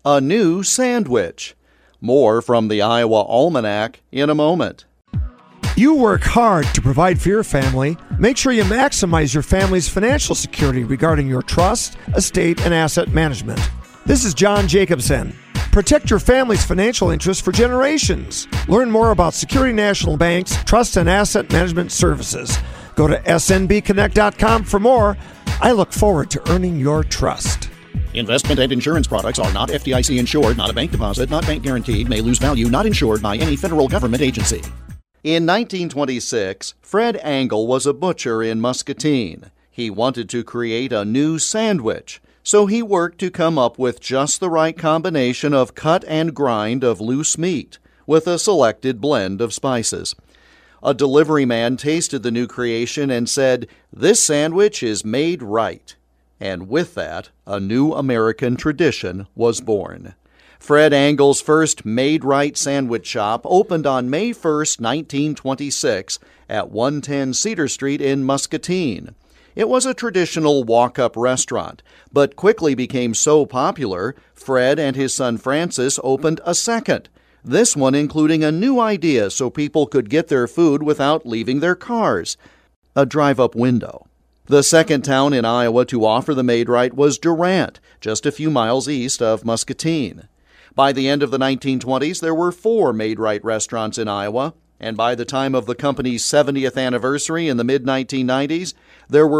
A new sandwich. More from the Iowa Almanac in a moment. You work hard to provide for your family. Make sure you maximize your family's financial security regarding your trust, estate, and asset management. This is John Jacobson. Protect your family's financial interests for generations. Learn more about Security National Bank's trust and asset management services. Go to snbconnect.com for more. I look forward to earning your trust. Investment and insurance products are not FDIC insured, not a bank deposit, not bank guaranteed, may lose value, not insured by any federal government agency. In 1926, Fred Angle was a butcher in Muscatine. He wanted to create a new sandwich, so he worked to come up with just the right combination of cut and grind of loose meat with a selected blend of spices. A delivery man tasted the new creation and said, "This sandwich is made right." And with that, a new American tradition was born. Fred Angle's first Made Right sandwich shop opened on May 1, 1926 at 110 Cedar Street in Muscatine. It was a traditional walk-up restaurant, but quickly became so popular, Fred and his son Francis opened a second, this one including a new idea so people could get their food without leaving their cars, a drive-up window. The second town in Iowa to offer the Made Right was Durant, just a few miles east of Muscatine. By the end of the 1920s, there were 4 Made Right restaurants in Iowa, and by the time of the company's 70th anniversary in the mid-1990s, there were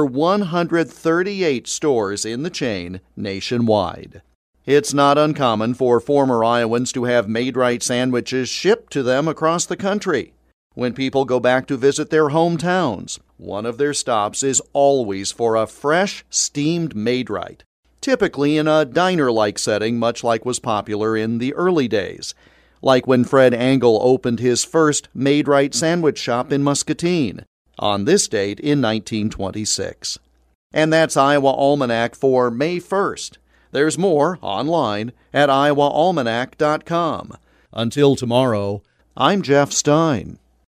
138 stores in the chain nationwide. It's not uncommon for former Iowans to have Made Right sandwiches shipped to them across the country. When people go back to visit their hometowns, one of their stops is always for a fresh, steamed Made Right, typically in a diner-like setting, much like was popular in the early days, like when Fred Angle opened his first Made Right sandwich shop in Muscatine on this date in 1926. And that's Iowa Almanac for May 1st. There's more online at iowaalmanac.com. Until tomorrow, I'm Jeff Stein.